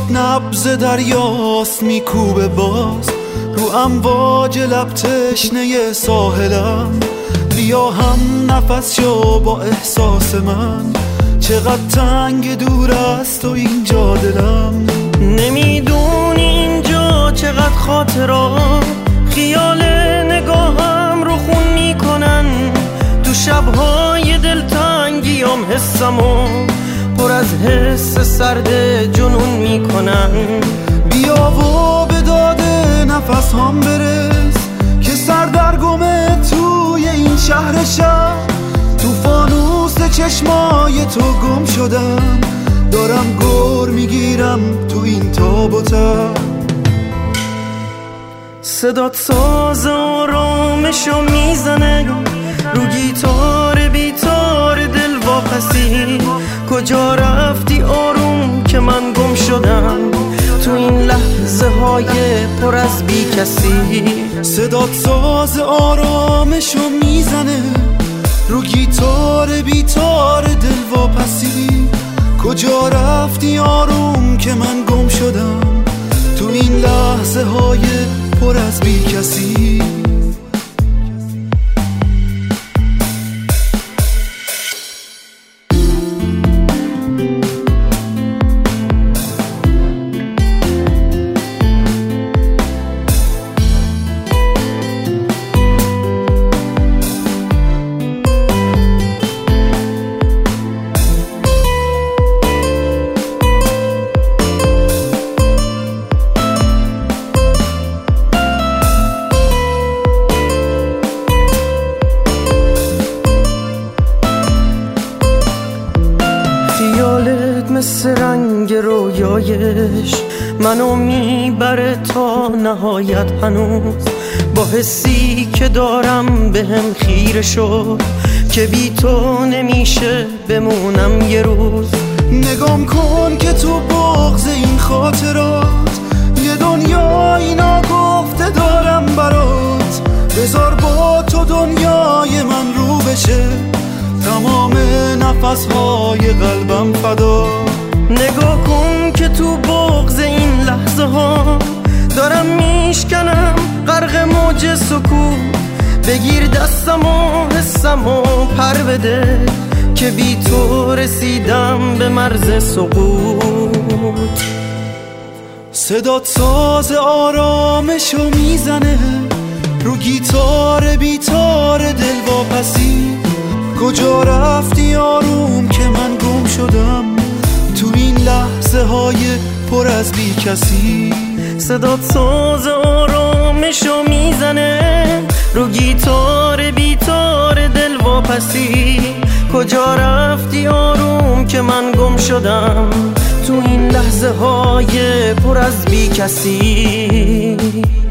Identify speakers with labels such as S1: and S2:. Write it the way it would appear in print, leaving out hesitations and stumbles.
S1: نبض دریاست میکوبه باز رو امواج لب تشنه ساحلم. بیا هم نفس شو با احساس من، چقدر تنگ دور است و اینجا دلم.
S2: نمیدونی اینجا چقدر خاطرات خیال نگاهم رو خون میکنن. تو شبهای دلتنگیام حسمو پر از حس سرد جنون میکنن.
S1: بیا و به داد نفس هم برس که سردرگمه توی این شهر شب. تو فانوس چشمای تو گم شدم، دارم گر میگیرم تو این تاب و تب.
S2: صدات ساز آرامشو میزنه رو گیتار بیتار دل واپسی. کجا رفتی آروم که من گم شدم تو این لحظه های پر از بی کسی.
S1: صدات ساز آرامشو میزنه رو گیتار بیتار دل واپسی. کجا رفتی آروم که من گم شدم تو این لحظه های پر از بی کسی.
S2: مثل رنگ رویایش منو میبره تا نهایت. هنوز با حسی که دارم بهم خیره شد که بی تو نمیشه بمونم یه روز.
S1: نگام کن که تو بغض این خاطرات یه دنیای ناگفته دارم برات. بذار با تو دنیای من رو بشه، تمام نفسهای قلبم فدا.
S2: نگاه کن که تو بغض این لحظه ها دارم میشکنم غرق موج سکوت. بگیر دستم و حسم و پر بده که بی تو رسیدم به مرز سقوط.
S1: صدات ساز آرامشو میزنه رو گیتار بیتار دل واپسی. کجا رفتی آروم که من گم شدم تو این لحظه های پر از بی کسی.
S2: صدات ساز آرامشو میزنه رو گیتار بیتار دل واپسی. کجا رفتی آروم که من گم شدم تو این لحظه های پر از بی کسی.